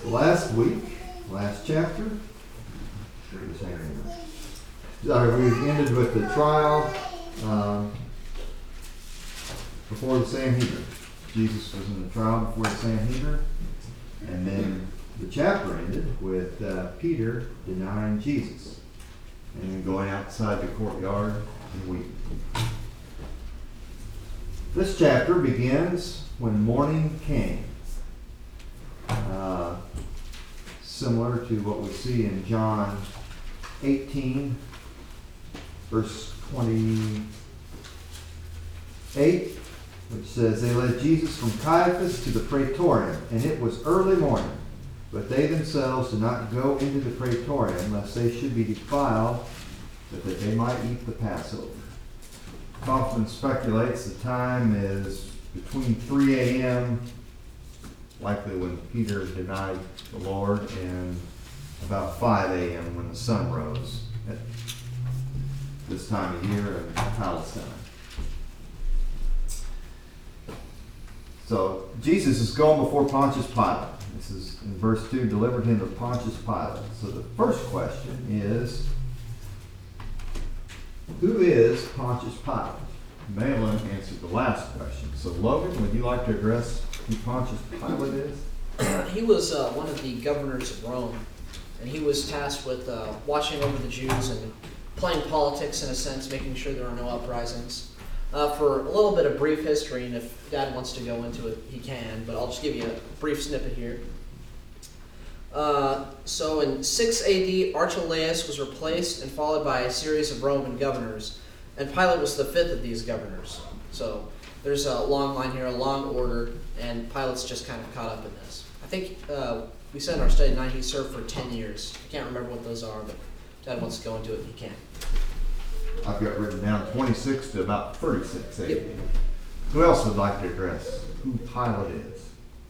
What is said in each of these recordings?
Last week, last chapter, we ended with the trial before the Sanhedrin. Jesus was in the trial before the Sanhedrin, and then the chapter ended with Peter denying Jesus and then going outside the courtyard and weeping. This chapter begins when morning came. Similar to what we see in John 18, verse 28, which says, They led Jesus from Caiaphas to the praetorium, and it was early morning. But they themselves did not go into the praetorium, lest they should be defiled, but that they might eat the Passover. Kaufman speculates the time is between 3 a.m., likely when Peter denied the Lord, and about 5 a.m. when the sun rose at this time of year in Palestine. So Jesus is going before Pontius Pilate. This is in verse 2, delivered him to Pontius Pilate. So the first question is, who is Pontius Pilate? Malin answered the last question. So Logan, would you like to address who Pontius Pilate is? He was one of the governors of Rome, and he was tasked with watching over the Jews and playing politics in a sense, making sure there are no uprisings. For a little bit of brief history, and if Dad wants to go into it, he can, but I'll just give you a brief snippet here. So in 6 AD, Archelaus was replaced and followed by a series of Roman governors, and Pilate was the fifth of these governors. So there's a long line here, a long order, and Pilate's just kind of caught up in this. I think we said in our study tonight he served for 10 years. I can't remember what those are, but Dad wants to go into it, he can. I've got written down 26 to about 36 AD. Yep. Who else would like to address who Pilate is?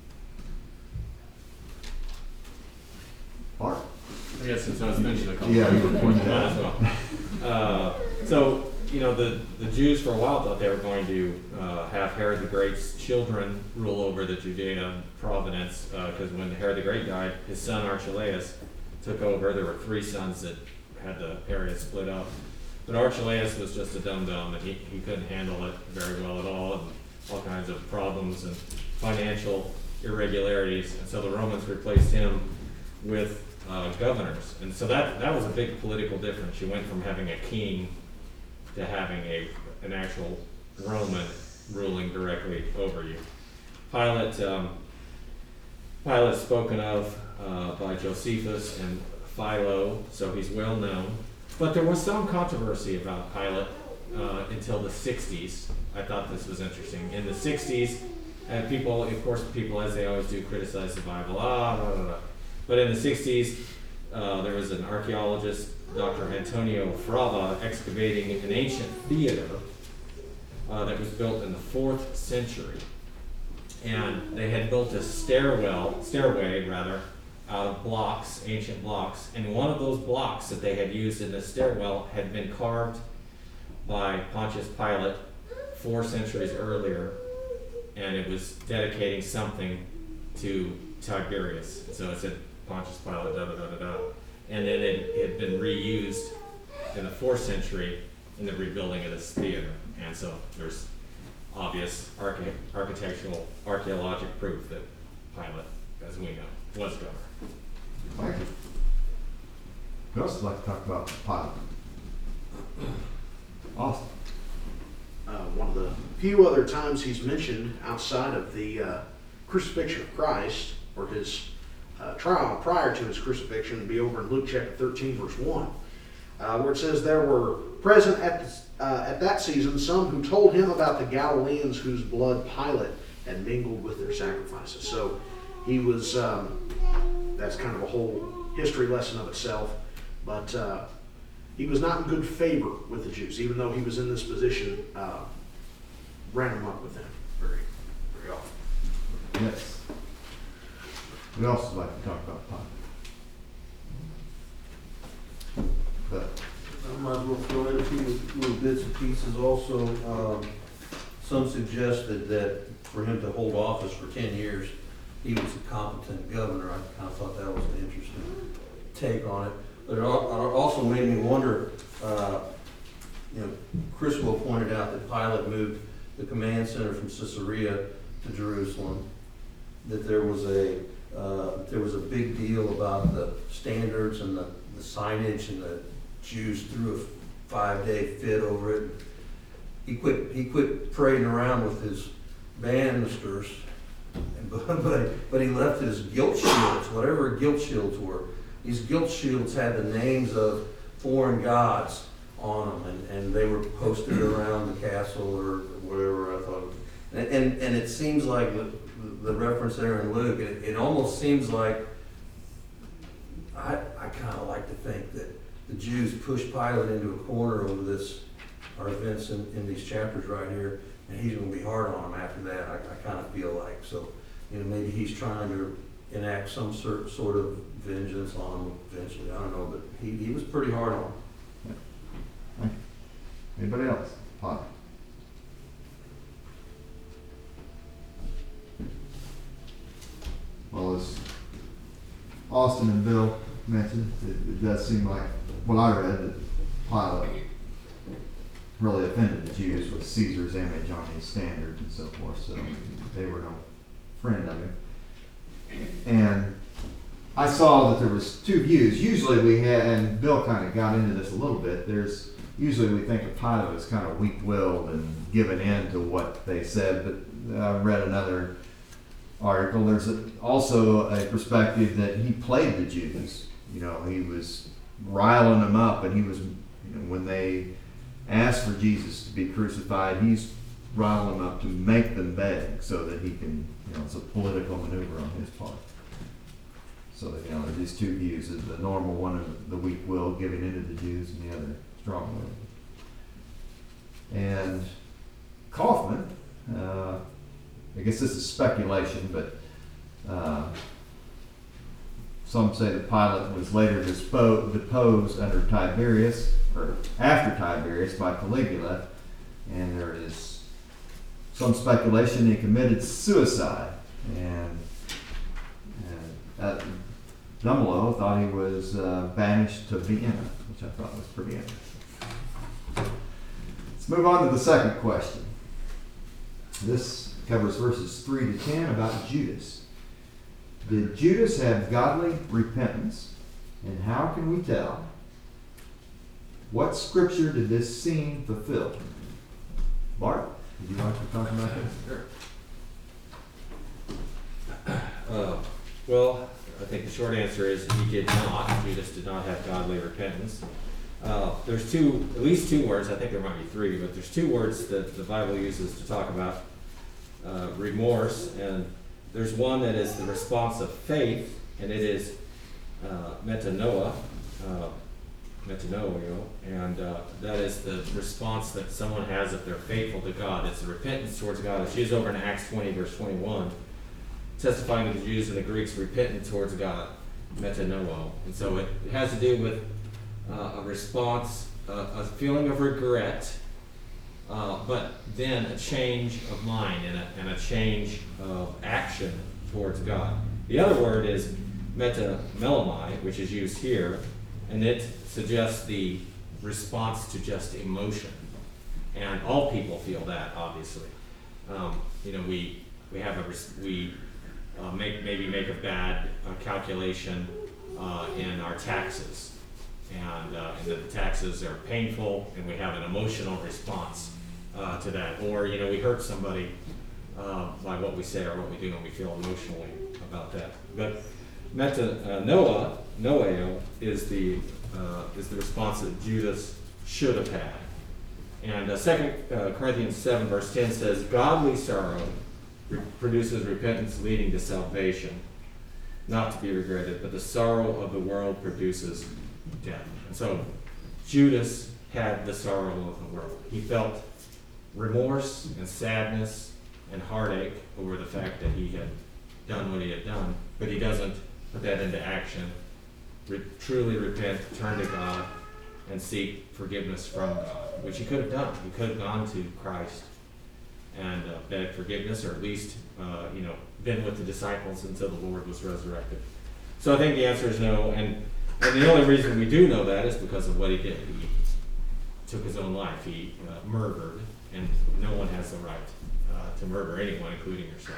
Bart? I guess since I was mentioned a couple Yeah, times, you were pointing might out. as well. So, the Jews for a while thought they were going to have Herod the Great's children rule over the Judea province, because when Herod the Great died, his son Archelaus took over. There were 3 sons that had the area split up. But Archelaus was just a dum-dum, and he couldn't handle it very well at all, and all kinds of problems and financial irregularities. And so the Romans replaced him with governors. And so that was a big political difference. You went from having a king to having an actual Roman ruling directly over you. Pilate is spoken of by Josephus and Philo, so he's well known. But there was some controversy about Pilate until the 60s. I thought this was interesting. In the 60s, and people, as they always do, criticize the Bible. But in the 60s, there was an archaeologist, Dr. Antonio Frava, excavating an ancient theater that was built in the 4th century. And they had built a stairway out of blocks, ancient blocks, and one of those blocks that they had used in the stairwell had been carved by Pontius Pilate 4 centuries earlier, and it was dedicating something to Tiberius. So it said Pontius Pilate, and then it had been reused in the 4th century in the rebuilding of this theater. And so there's obvious architectural, archaeologic proof that Pilate, as we know, was governor. Thank you. Who else would like to talk about Pilate? Austin. One of the few other times he's mentioned outside of the crucifixion of Christ, or his trial prior to his crucifixion, would be over in Luke chapter 13, verse 1, where it says, There were present at that season some who told him about the Galileans whose blood Pilate had mingled with their sacrifices. So he was, that's kind of a whole history lesson of itself, but he was not in good favor with the Jews, even though he was in this position, ran amok with them very, very often. Yes. Who else would like to talk about Pilate? I might as well throw in a few little bits and pieces also. Some suggested that for him to hold office for 10 years he was a competent governor. I kind of thought that was an interesting take on it. But it also made me wonder, Criswell pointed out that Pilate moved the command center from Caesarea to Jerusalem, that there was a big deal about the standards and the signage, and the Jews threw a 5-day fit over it. He quit parading around with his banisters, but he left his guilt shields, whatever guilt shields were. These guilt shields had the names of foreign gods on them, and they were posted around the castle or whatever. I thought, and it seems like the reference there in Luke, it almost seems like I kind of like to think that the Jews pushed Pilate into a corner over this, our events in these chapters right here, and he's going to be hard on them after that. I kind of feel like so. Maybe he's trying to enact some sort of vengeance on them eventually. I don't know, but he was pretty hard on them. Anybody else? Hi. Well, as Austin and Bill mentioned, it does seem like what I read, that Pilate really offended the Jews with Caesar's image on his standards and so forth, so they were no friend of him. And I saw that there was two views. Usually we had, and Bill kind of got into this a little bit, usually we think of Pilate as kind of weak-willed and giving in to what they said, but I read another article. There's also a perspective that he played the Jews. He was riling them up, and he was, when they asked for Jesus to be crucified, he's riling them up to make them beg so that he can, it's a political maneuver on his part. So that, there's these two views, the normal one of the weak will giving into the Jews, and the other strong will. And Kaufman, I guess this is speculation, but some say that Pilate was later deposed under Tiberius, or after Tiberius, by Caligula, and there is some speculation he committed suicide, and Dumbledore thought he was banished to Vienna, which I thought was pretty interesting. Let's move on to the second question. This covers verses 3 to 10 about Judas. Did Judas have godly repentance? And how can we tell? What scripture did this scene fulfill? Bart, would you like to talk about this? Sure. Well, I think the short answer is he did not. Judas did not have godly repentance. There's at least two words, I think there might be three, but there's two words that the Bible uses to talk about remorse, and there's one that is the response of faith, and it is metanoia, and that is the response that someone has if they're faithful to God. It's a repentance towards God. It's used over in Acts 20, verse 21, testifying to the Jews and the Greeks repentant towards God, metanoia. And so it has to do with a response, a feeling of regret, but then a change of mind and a change of action towards God. The other word is metamelomai, which is used here, and it suggests the response to just emotion. And all people feel that, obviously. We have make a bad calculation in our taxes, and the taxes are painful, and we have an emotional response to that. Or we hurt somebody by what we say or what we do, and we feel emotionally about that. But metanoia is the response that Judas should have had. And 2 Corinthians 7 verse 10 says, "Godly sorrow produces repentance leading to salvation, not to be regretted, but the sorrow of the world produces death." And so Judas had the sorrow of the world. He felt remorse and sadness and heartache over the fact that he had done what he had done, but he doesn't put that into action, truly repent, turn to God, and seek forgiveness from God, which he could have done. He could have gone to Christ and begged forgiveness, or at least been with the disciples until the Lord was resurrected. So I think the answer is no, and the only reason we do know that is because of what he did. He took his own life. He murdered, and no one has the right to murder anyone, including yourself.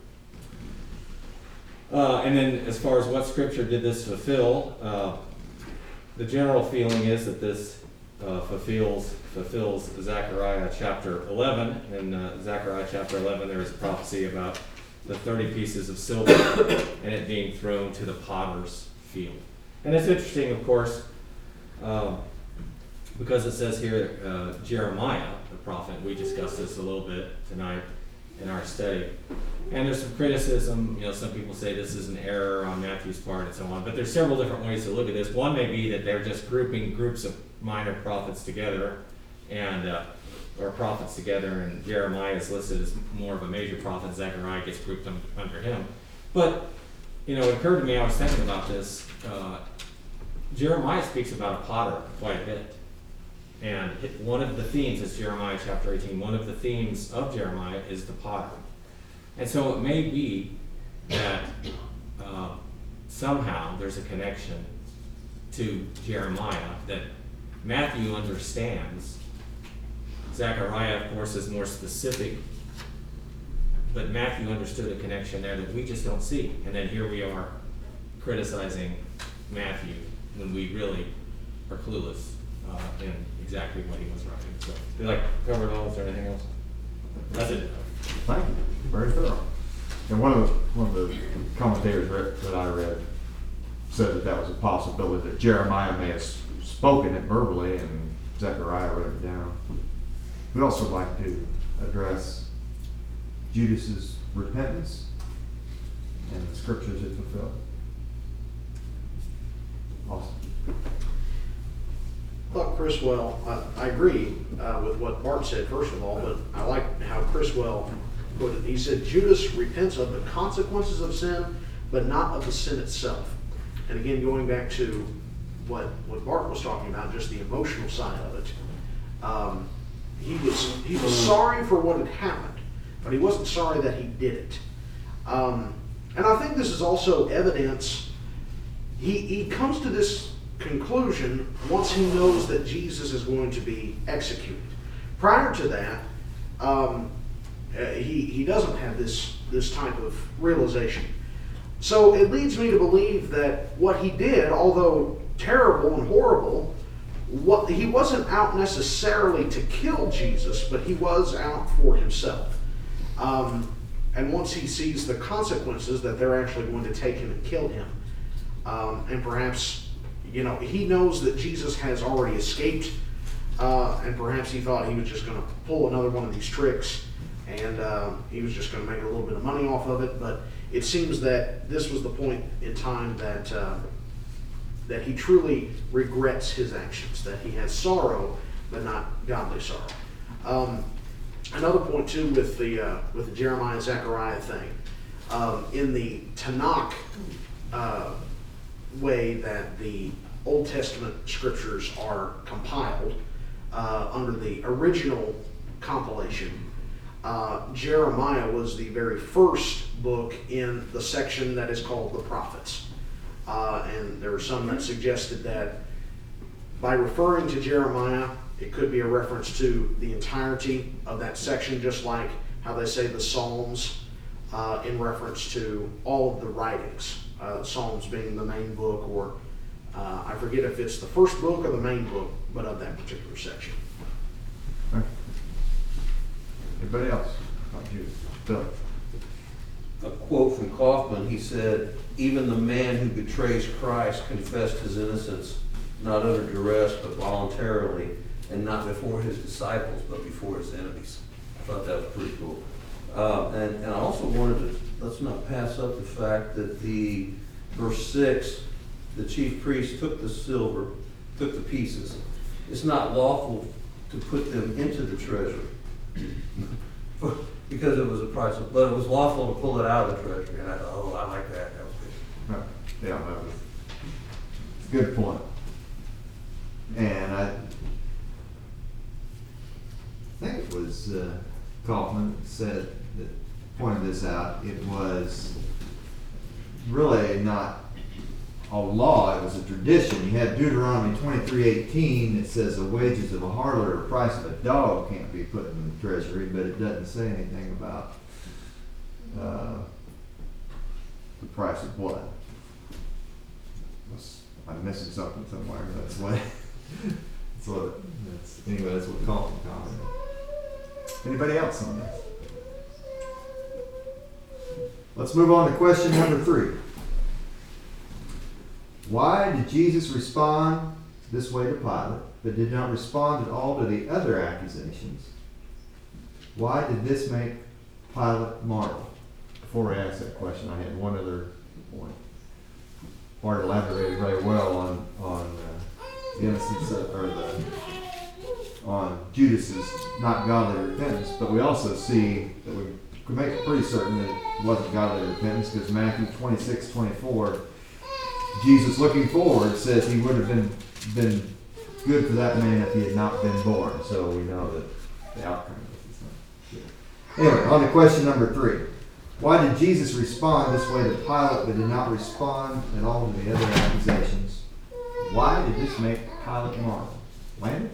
And then as far as what scripture did this fulfill, the general feeling is that this fulfills Zechariah chapter 11. In Zechariah chapter 11, there is a prophecy about the 30 pieces of silver and it being thrown to the potter's field. And it's interesting, of course, because it says here Jeremiah, the prophet. We discussed this a little bit tonight in our study. And there's some criticism, some people say this is an error on Matthew's part and so on, but there's several different ways to look at this. One may be that they're just grouping groups of minor prophets together, or prophets together, and Jeremiah is listed as more of a major prophet. Zechariah gets grouped under him. But, it occurred to me, I was thinking about this, Jeremiah speaks about a potter quite a bit. And one of the themes is Jeremiah chapter 18. One of the themes of Jeremiah is the potter. And so it may be that somehow there's a connection to Jeremiah that Matthew understands. Zechariah, of course, is more specific, but Matthew understood a connection there that we just don't see. And then here we are criticizing Matthew when we really are clueless in exactly what he was writing. So, did I cover it all? Is there anything else? That's it. Thank you. Very thorough. And one of the commentators that I read said that was a possibility that Jeremiah may have spoken it verbally and Zechariah wrote it down. We'd also like to address Judas's repentance and the scriptures it fulfilled. Awesome. Well, Criswell, I agree with what Bart said, first of all, but I like how Criswell put it. He said, Judas repents of the consequences of sin, but not of the sin itself. And again, going back to what Bart was talking about, just the emotional side of it, he was sorry for what had happened, but he wasn't sorry that he did it. And I think this is also evidence. He comes to this conclusion once he knows that Jesus is going to be executed. Prior to that, he doesn't have this type of realization. So it leads me to believe that what he did, although terrible and horrible, he wasn't out necessarily to kill Jesus, but he was out for himself. And once he sees the consequences that they're actually going to take him and kill him, and perhaps he knows that Jesus has already escaped, and perhaps he thought he was just going to pull another one of these tricks, and he was just going to make a little bit of money off of it. But it seems that this was the point in time that he truly regrets his actions, that he has sorrow, but not godly sorrow. Another point too with the Jeremiah Zechariah thing, in the Tanakh way that the Old Testament scriptures are compiled under the original compilation, Jeremiah was the very first book in the section that is called the prophets. And there were some that suggested that by referring to Jeremiah, it could be a reference to the entirety of that section, just like how they say the Psalms in reference to all of the writings. Psalms being the main book, or I forget if it's the first book or the main book, but of that particular section. Okay. Anybody else? Not you. Bill. A quote from Kaufman, he said, "Even the man who betrays Christ confessed his innocence, not under duress, but voluntarily, and not before his disciples, but before his enemies." I thought that was pretty cool. And I also wanted to, let's not pass up the fact that the verse 6, the chief priest took the silver, took the pieces. It's not lawful to put them into the treasury because it was a price, but it was lawful to pull it out of the treasury. And I thought, oh, I like that. That was good. Right. Yeah, that was a good point. And I think it was Kaufman that said that pointed this out, it was really not a law, it was a tradition. You have Deuteronomy 23:18 that says the wages of a harlot or the price of a dog can't be put in the treasury, but it doesn't say anything about the price of blood. I'm missing something somewhere. That's what. Anyway, that's what Colton commented. Anybody else on this? Let's move on to question number 3. Why did Jesus respond this way to Pilate, but did not respond at all to the other accusations? Why did this make Pilate marvel? Before I ask that question, I had one other point. Bart elaborated very well on the innocence on Judas's not godly repentance, but we also see that we can make it pretty certain that it wasn't godly repentance, because Matthew 26:24, Jesus looking forward says he would have been good for that man if he had not been born. So we know that the outcome of this is not good. Anyway, on to question number 3. Why did Jesus respond this way to Pilate, but did not respond at all to the other accusations? Why did this make Pilate marvel? Landon?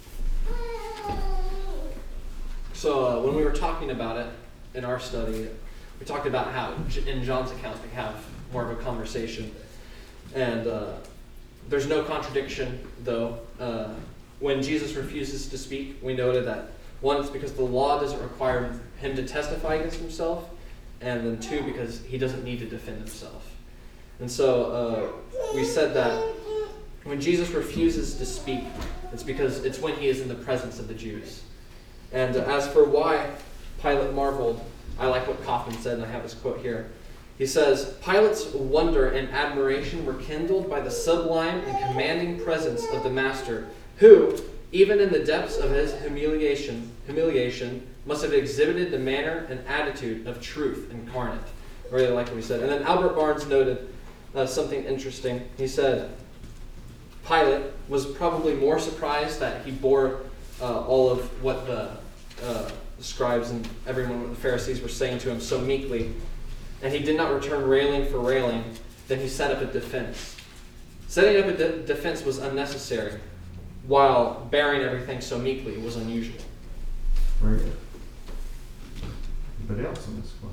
So when we were talking about it in our study, we talked about how in John's account we have more of a conversation. And there's no contradiction, though. When Jesus refuses to speak, we noted that, 1, it's because the law doesn't require him to testify against himself, and then 2, because he doesn't need to defend himself. And so we said that when Jesus refuses to speak, it's because it's when he is in the presence of the Jews. And as for why Pilate marveled, I like what Kaufman said, and I have his quote here. He says, Pilate's wonder and admiration were kindled by the sublime and commanding presence of the Master, who, even in the depths of his humiliation, must have exhibited the manner and attitude of truth incarnate. I really like what he said. And then Albert Barnes noted something interesting. He said, Pilate was probably more surprised that he bore all of what the scribes and everyone, the Pharisees, were saying to him so meekly, and he did not return railing for railing, then he set up a defense. Setting up a defense was unnecessary, while bearing everything so meekly was unusual. Very good. Anybody else on this question?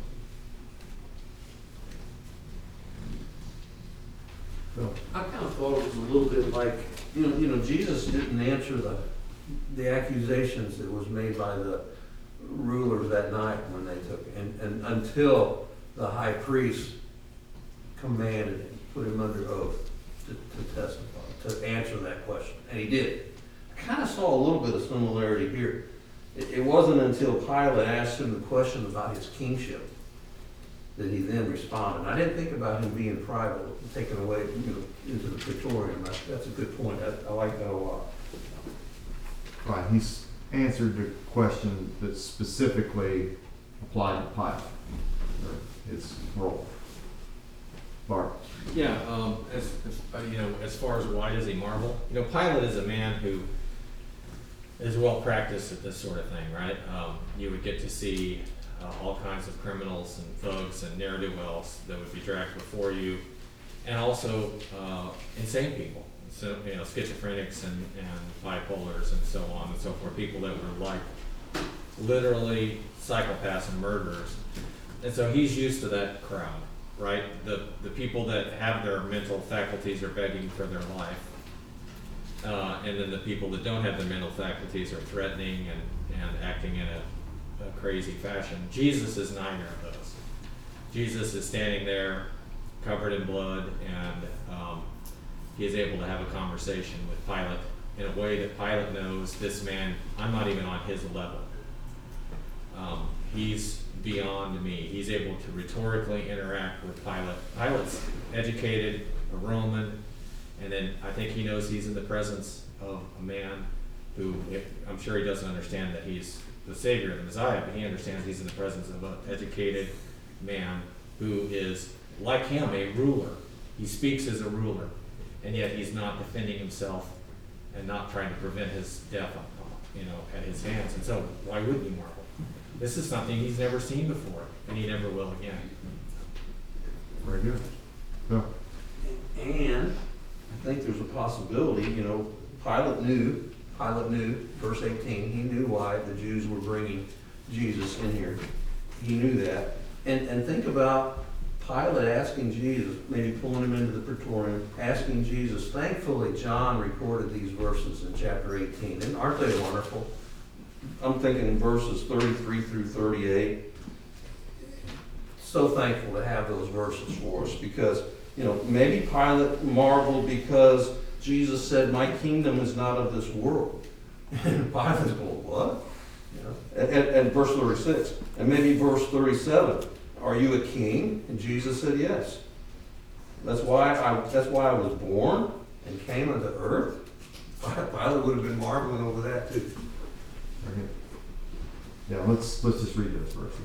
Phil? I kind of thought it was a little bit like, you know, Jesus didn't answer the accusations that was made by the rulers that night when they took it, and until the high priest commanded him, put him under oath to testify, to answer that question, and he did. I kind of saw a little bit of similarity here. It wasn't until Pilate asked him the question about his kingship that he then responded. I didn't think about him being private, taken away, into the praetorium. That's a good point. I like that a lot. Right, he's answered the question that specifically applied to Pilate, or his role. Bart? Yeah, as far as why does he marvel? Pilate is a man who is well practiced at this sort of thing, right? You would get to see all kinds of criminals and thugs and ne'er-do-wells that would be dragged before you, and also insane people, so schizophrenics and bipolars and so on and so forth, people that were like literally psychopaths and murderers. And so he's used to that crowd, right? The people that have their mental faculties are begging for their life. And then the people that don't have their mental faculties are threatening and acting in a crazy fashion. Jesus is neither of those. Jesus is standing there covered in blood, and he is able to have a conversation with Pilate in a way that Pilate knows, this man, I'm not even on his level. He's beyond me. He's able to rhetorically interact with Pilate. Pilate's educated, a Roman, and then I think he knows he's in the presence of a man who, I'm sure he doesn't understand that he's the Savior, the Messiah, but he understands he's in the presence of an educated man who is, like him, a ruler. He speaks as a ruler, and yet he's not defending himself and not trying to prevent his death, at his hands. And so, why wouldn't you marvel? this is something he's never seen before, and he never will again. Very good. So, And I think there's a possibility, Pilate knew, verse 18, he knew why the Jews were bringing Jesus in here. He knew that. And think about Pilate asking Jesus, maybe pulling him into the praetorium, asking Jesus. Thankfully, John recorded these verses in chapter 18. And aren't they wonderful? I'm thinking in verses 33 through 38. So thankful to have those verses for us because, maybe Pilate marveled because Jesus said, my kingdom is not of this world. And Pilate's going, what? And verse 36. And maybe verse 37. Are you a king? And Jesus said, yes. That's why I was born and came unto earth. Pilate would have been marveling over that too. okay. Yeah, let's just read those verses.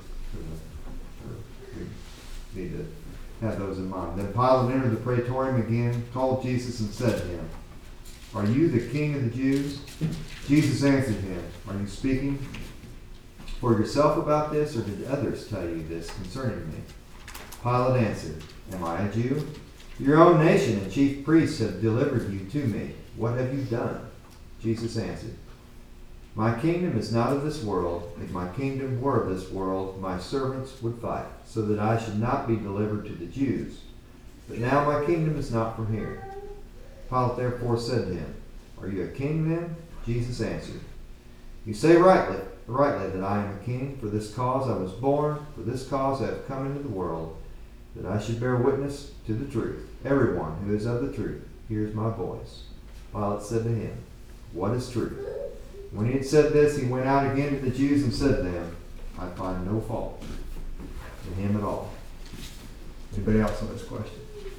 We need to have those in mind. Then Pilate entered the praetorium again, called Jesus, and said to him, are you the king of the Jews? Jesus answered him, are you speaking for yourself about this, or did others tell you this concerning me? Pilate answered, am I a Jew? Your own nation and chief priests have delivered you to me. What have you done? Jesus answered, my kingdom is not of this world. If my kingdom were of this world, my servants would fight, so that I should not be delivered to the Jews. But now my kingdom is not from here. Pilate therefore said to him, are you a king then? Jesus answered, you say rightly that I am a king. For this cause I was born, for this cause I have come into the world, that I should bear witness to the truth. Everyone who is of the truth hears my voice. Pilate said to him, what is truth? When he had said this, he went out again to the Jews and said to them, I find no fault in him at all. Anybody else on this question?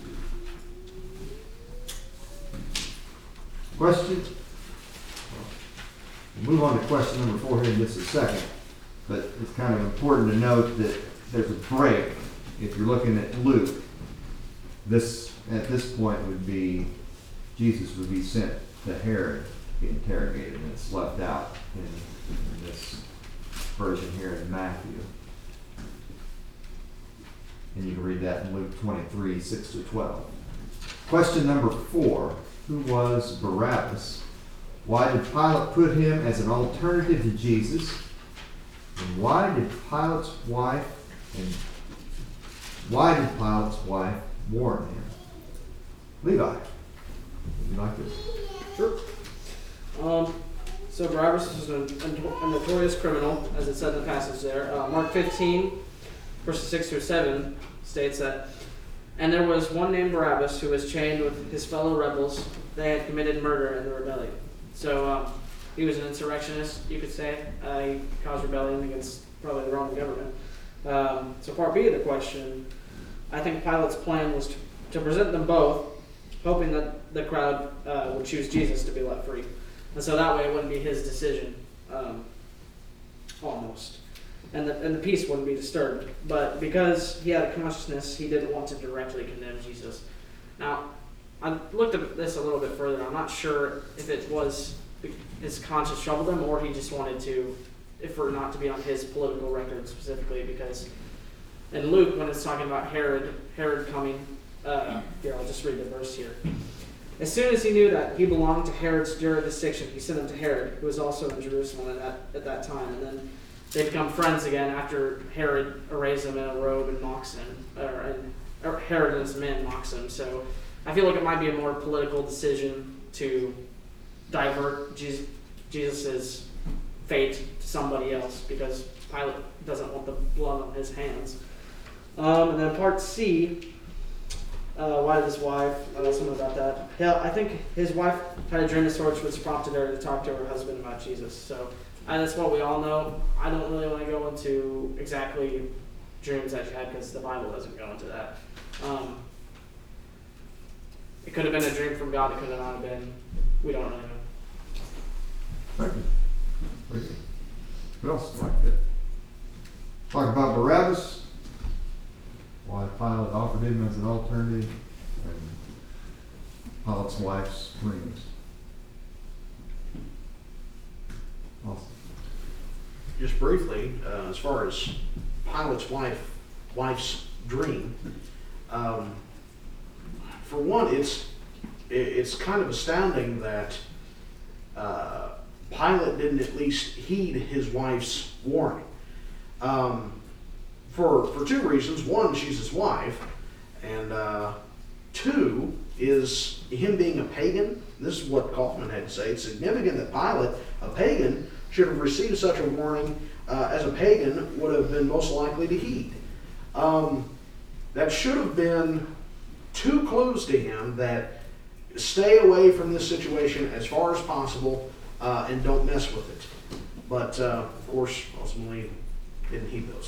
Question? We'll move on to question number 4 here in just a second. But it's kind of important to note that there's a break. If you're looking at Luke, at this point would be Jesus would be sent to Herod to be interrogated, and it's left out in this version here in Matthew. And you can read that in Luke 23, 6 to 12. Question number 4. Who was Barabbas? Why did Pilate put him as an alternative to Jesus? And why did Pilate's wife warn him? Levi, would you like this? Sure. So Barabbas was a notorious criminal, as it said in the passage there. Mark 15, verses 6 through 7 states that, and there was one named Barabbas who was chained with his fellow rebels. They had committed murder in the rebellion. So he was an insurrectionist, you could say. He caused rebellion against probably the Roman government. So part B of the question, I think Pilate's plan was to present them both, hoping that the crowd would choose Jesus to be let free. And so that way it wouldn't be his decision, almost. And the peace wouldn't be disturbed. But because he had a consciousness, he didn't want to directly condemn Jesus. Now, I looked at this a little bit further. I'm not sure if it was his conscience troubled him, or he just wanted to, for not to be on his political record specifically, because in Luke, when it's talking about Herod coming, here, I'll just read the verse here. As soon as he knew that he belonged to Herod's jurisdiction, he sent him to Herod, who was also in Jerusalem at that time. And then they become friends again after Herod arrays him in a robe and mocks him, or Herod and his men mocks him. So I feel like it might be a more political decision to divert Jesus' fate to somebody else, because Pilate doesn't want the blood on his hands. And then part C, why did his wife, something about that. Yeah, I think his wife had a dream of sorts which prompted her to talk to her husband about Jesus. So that's what we all know. I don't really want to go into exactly dreams that you had, because the Bible doesn't go into that. It could have been a dream from God. It could have not been. We don't really know. Thank you. Thank you. What else like that? Talk about Barabbas. Why Pilate offered him as an alternative, and Pilate's wife's rings. Awesome. just briefly, as far as Pilate's wife's dream, for one, it's kind of astounding that Pilate didn't at least heed his wife's warning. For two reasons. One, she's his wife, and two is him being a pagan. This is what Kaufman had to say. It's significant that Pilate, a pagan, should have received such a warning, as a pagan would have been most likely to heed. That should have been two clues to him that stay away from this situation as far as possible, and don't mess with it. But of course, ultimately, didn't heed those.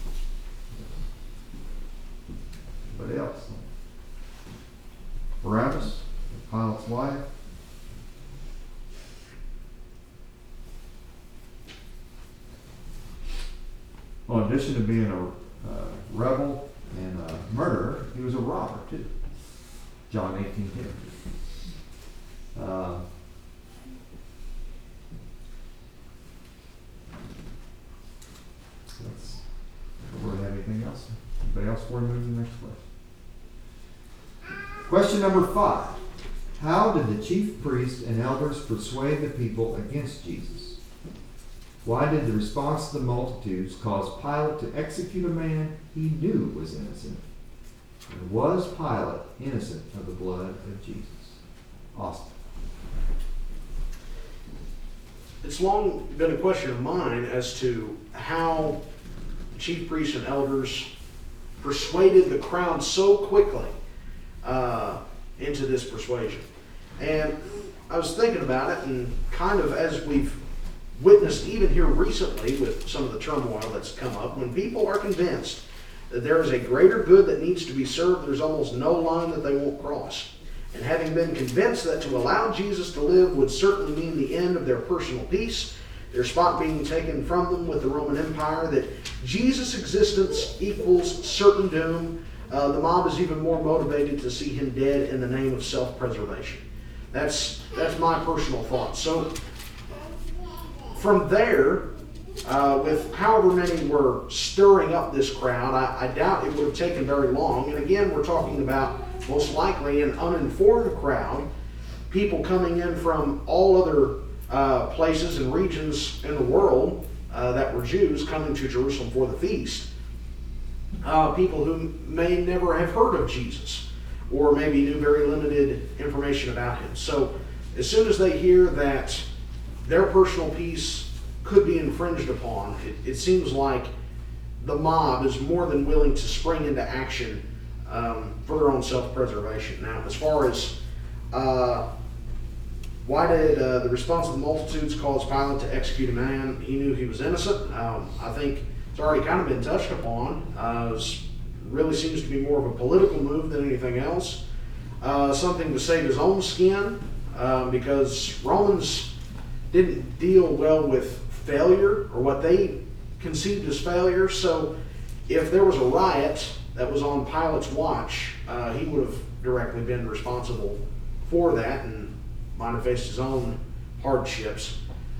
Anybody else? Barabbas, Pilate's wife. Well, in addition to being a rebel and a murderer, he was a robber too. John 18:10. Let's. Do we have anything else? Anybody else before we move to the next question? Question number 5. How did the chief priests and elders persuade the people against Jesus? Why did the response of the multitudes cause Pilate to execute a man he knew was innocent? And was Pilate innocent of the blood of Jesus? Austin. It's long been a question of mine as to how chief priests and elders persuaded the crowd so quickly into this persuasion. And I was thinking about it, and kind of as we've witnessed even here recently with some of the turmoil that's come up, when people are convinced that there is a greater good that needs to be served, there's almost no line that they won't cross. And having been convinced that to allow Jesus to live would certainly mean the end of their personal peace, their spot being taken from them with the Roman Empire, that Jesus' existence equals certain doom, the mob is even more motivated to see him dead in the name of self-preservation. That's my personal thought. So from there, with however many were stirring up this crowd, I doubt it would have taken very long. And again, we're talking about most likely an uninformed crowd, people coming in from all other places and regions in the world that were Jews coming to Jerusalem for the feast. People who may never have heard of Jesus, or maybe knew very limited information about him. So as soon as they hear that their personal peace could be infringed upon, it seems like the mob is more than willing to spring into action for their own self-preservation. Now, as far as why did the response of the multitudes cause Pilate to execute a man he knew he was innocent? I think it's already kind of been touched upon. It really seems to be more of a political move than anything else. Something to save his own skin, because Romans didn't deal well with failure, or what they conceived as failure. So if there was a riot that was on Pilate's watch, he would have directly been responsible for that and might have faced his own hardships.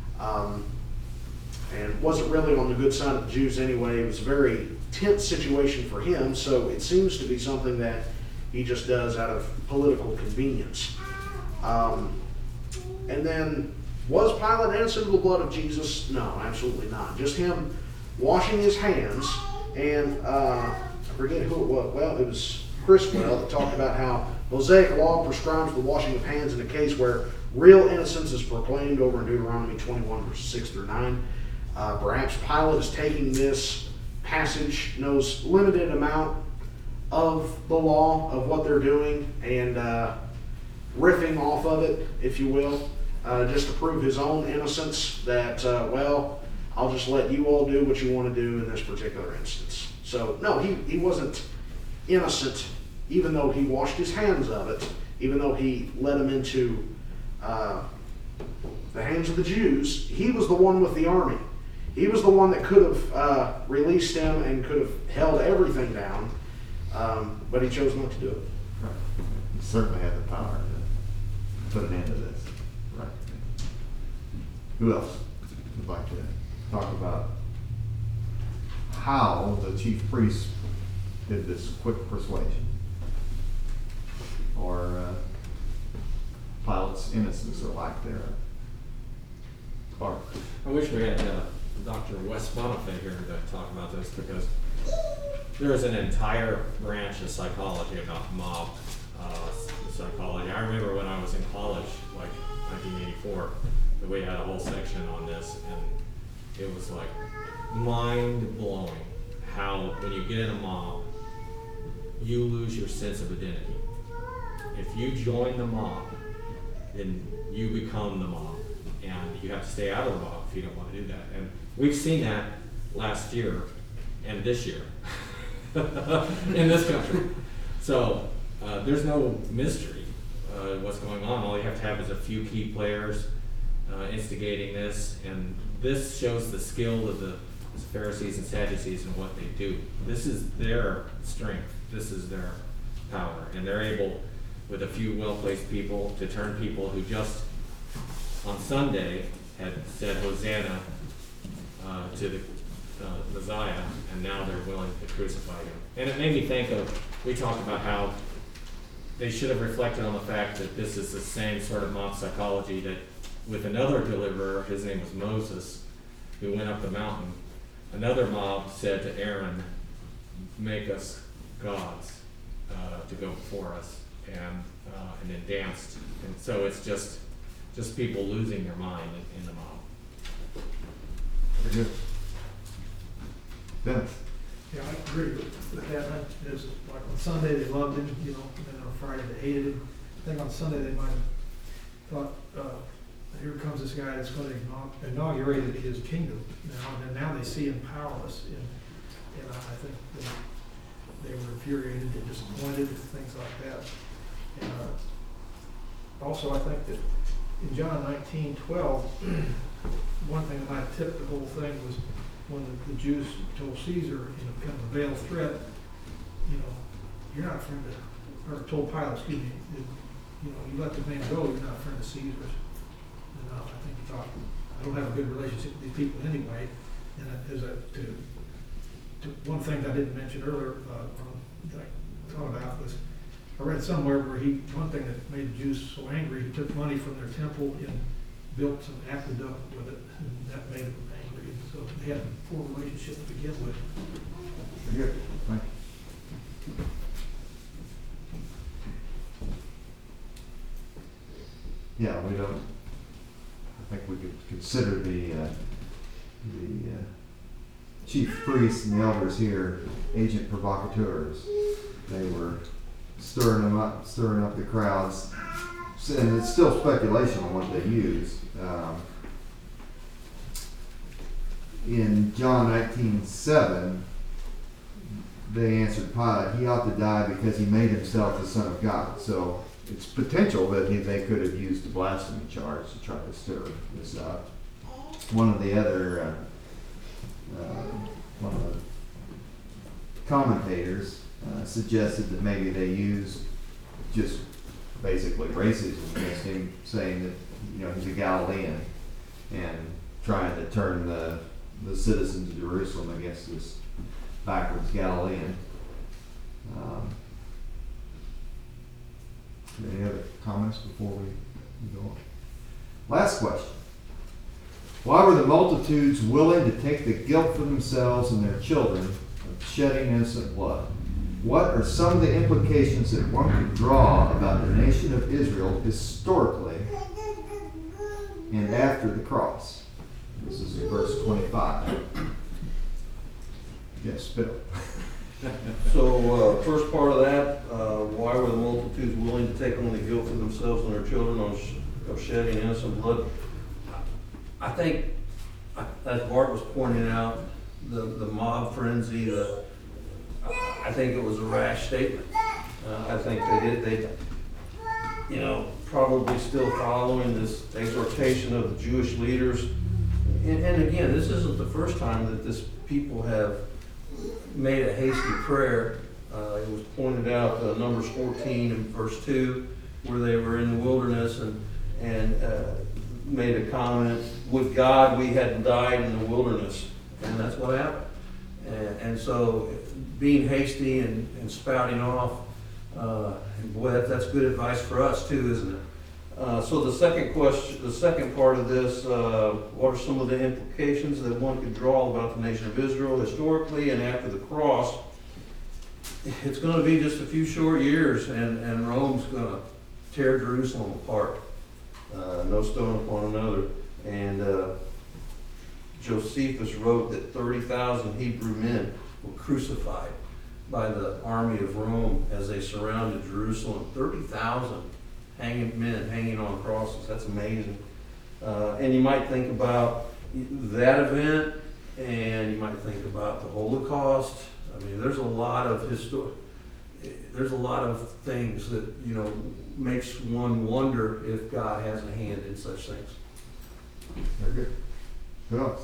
And wasn't really on the good side of the Jews anyway. It was a very tense situation for him, so it seems to be something that he just does out of political convenience. And then, was Pilate innocent of the blood of Jesus? No, absolutely not. Just him washing his hands, and I forget who it was. Well, it was Criswell that talked about how Mosaic law prescribes the washing of hands in a case where real innocence is proclaimed over in Deuteronomy 21, verses 6 through 9. Perhaps Pilate is taking this passage, knows limited amount of the law, of what they're doing, and riffing off of it, if you will, just to prove his own innocence, that, well, I'll just let you all do what you want to do in this particular instance. So, no, he wasn't innocent, even though he washed his hands of it, even though he led them into the hands of the Jews. He was the one with the army. He was the one that could have released him and could have held everything down, but he chose not to do it. Right. He certainly had the power to put an end to this. Right. Who else would like to talk about how the chief priest did this quick persuasion, or Pilate's innocence or lack thereof. Clark. I wish we had Dr. Wes Bonifay here to talk about this, because there is an entire branch of psychology about mob psychology. I remember when I was in college, like 1984, that we had a whole section on this, and it was like mind-blowing how when you get in a mob, you lose your sense of identity. If you join the mob, then you become the mob, and you have to stay out of the mob if you don't want to do that. And we've seen that last year and this year in this country. So there's no mystery what's going on. All you have to have is a few key players instigating this, and this shows the skill of the Pharisees and Sadducees and what they do. This is their strength. This is their power, and they're able, with a few well-placed people, to turn people who just on Sunday had said Hosanna to the Messiah, and now they're willing to crucify him. And it made me think of, we talked about how they should have reflected on the fact that this is the same sort of mob psychology that with another deliverer, his name was Moses, who went up the mountain. Another mob said to Aaron, make us gods to go before us, and then danced. And so it's just people losing their mind in the mob. Very good. Dennis. Yeah, I agree with that. It's like on Sunday they loved him, and then on Friday they hated him. I think on Sunday they might have thought, here comes this guy that's going to inaugurate his kingdom now, and now they see him powerless. And I think they were infuriated, they're disappointed, things like that. And also I think that in John 19:12, one thing that might have tipped the whole thing was when the Jews told Caesar, kind of a veiled threat, you're not a friend of, or told Pilate, excuse me, you let the man go, you're not a friend of Caesar's. And I think he thought, I don't have a good relationship with these people anyway. And one thing that I didn't mention earlier, that I thought about was, I read somewhere where one thing that made the Jews so angry, he took money from their temple and built some aqueduct with it, and that made them angry. So they had a poor relationship to begin with. Very good. Thank you. Yeah, we don't, I think we could consider the chief priests and the elders here agent provocateurs. They were stirring up the crowds, and it's still speculation on what they used. In John 19:7, they answered Pilate, he ought to die because he made himself the Son of God. So it's potential that they could have used a blasphemy charge to try to stir this up. One of the other commentators suggested that maybe they used just basically racism against him, saying that he's a Galilean, and trying to turn the citizens of Jerusalem against this backwards Galilean. Any other comments before we go on? Last question. Why were the multitudes willing to take the guilt for themselves and their children of shedding innocent blood? What are some of the implications that one could draw about the nation of Israel historically and after the cross? This is in verse 25. Yes, Bill. So, first part of that, why were the multitudes willing to take on the guilt for themselves and their children of shedding innocent blood? I think, as Bart was pointing out, the mob frenzy, I think it was a rash statement. I think they probably still following this exhortation of the Jewish leaders. And again, this isn't the first time that this people have made a hasty prayer. It was pointed out, Numbers 14 and verse 2, where they were in the wilderness and made a comment, "Would God we had died in the wilderness." And that's what happened. And so being hasty and spouting off, and boy, that's good advice for us too, isn't it? So the second question, the second part of this, what are some of the implications that one could draw about the nation of Israel historically and after the cross? It's going to be just a few short years, and Rome's going to tear Jerusalem apart, no stone upon another. And Josephus wrote that 30,000 Hebrew men were crucified by the army of Rome as they surrounded Jerusalem. 30,000 men hanging on crosses. That's amazing. And you might think about that event, and you might think about the Holocaust. I mean, there's a lot of there's a lot of things that, you know, makes one wonder if God has a hand in such things. Very good. Who else?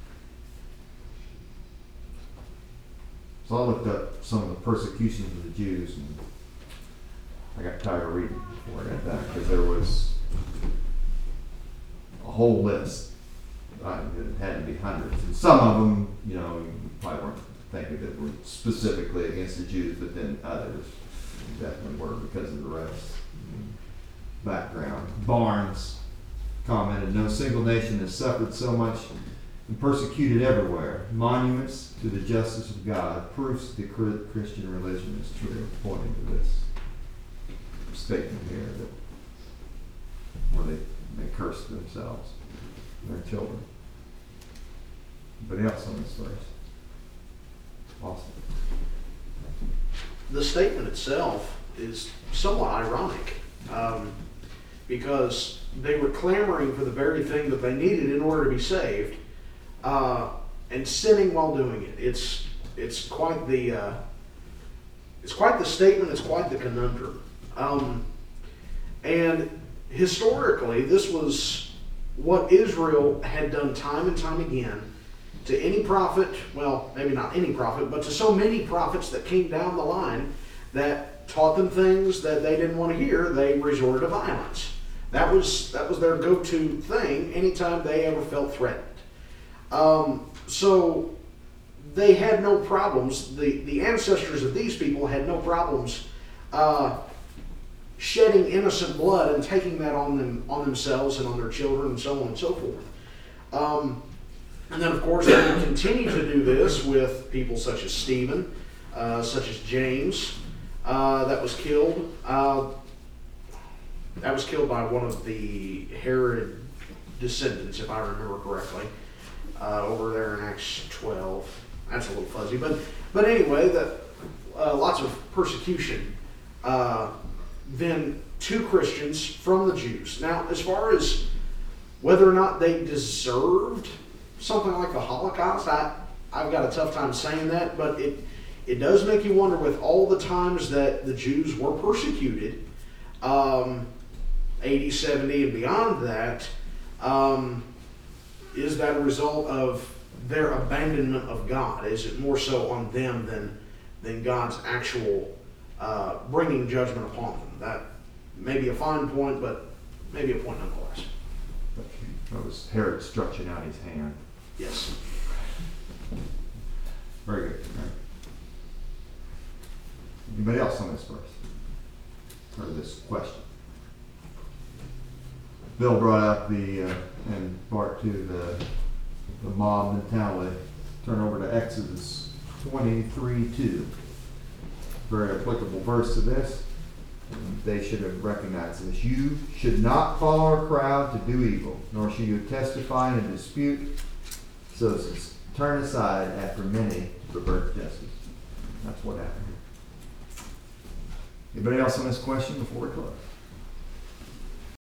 So I looked up some of the persecutions of the Jews, and I got tired of reading before I got done, because there was a whole list. It had to be hundreds, and some of them, you know, you probably weren't thinking that were specifically against the Jews, but then others definitely were because of the rest. Background. Barnes commented, no single nation has suffered so much and persecuted everywhere. Monuments to the justice of God, proofs the Christian religion is true, pointing to this statement here that where they curse themselves and their children. Anybody else on this verse? Awesome. The statement itself is somewhat ironic, because they were clamoring for the very thing that they needed in order to be saved, and sinning while doing it. It's quite the statement. It's quite the conundrum. And historically, this was what Israel had done time and time again to any prophet, well, maybe not any prophet, but to so many prophets that came down the line that taught them things that they didn't want to hear. They resorted to violence. That was their go-to thing anytime they ever felt threatened. So they had no problems. The ancestors of these people had no problems shedding innocent blood and taking that on themselves and on their children and so on and so forth. And then, of course, they would continue to do this with people such as Stephen, such as James, that was killed. That was killed by one of the Herod descendants, if I remember correctly, over there in Acts 12. That's a little fuzzy, but anyway, lots of persecution then to Christians from the Jews. Now, as far as whether or not they deserved something like the Holocaust, I've got a tough time saying that, but it does make you wonder, with all the times that the Jews were persecuted, 80, 70, and beyond that, is that a result of their abandonment of God? Is it more so on them than God's actual bringing judgment upon them? That may be a fine point, but maybe a point nonetheless. That was Herod stretching out his hand. Yes. Very good. All right. Anybody else on this verse? Or this question? Bill brought up in part two, the mob mentality. Turn over to Exodus 23:2. Very applicable verse to this. And they should have recognized this. You should not follow a crowd to do evil, nor should you testify in a dispute, so as to turn aside after many to pervert justice. That's what happened here. Anybody else on this question before we close?